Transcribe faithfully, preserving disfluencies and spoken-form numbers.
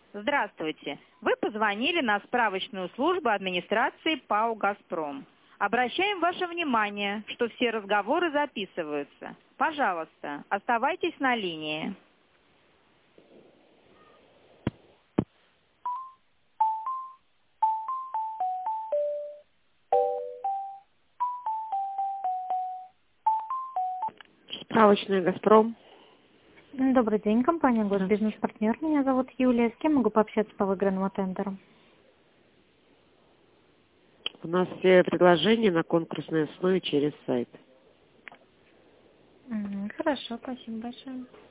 Здравствуйте. Вы позвонили на справочную службу администрации ПАО «Газпром». Обращаем ваше внимание, что все разговоры записываются. Пожалуйста, оставайтесь на линии. Справочная «Газпром». Добрый день, компания «Госбизнес-партнер». Меня зовут Юлия. С кем могу пообщаться по выигранному тендеру? У нас все предложения на конкурсной основе через сайт. М, Хорошо, спасибо большое.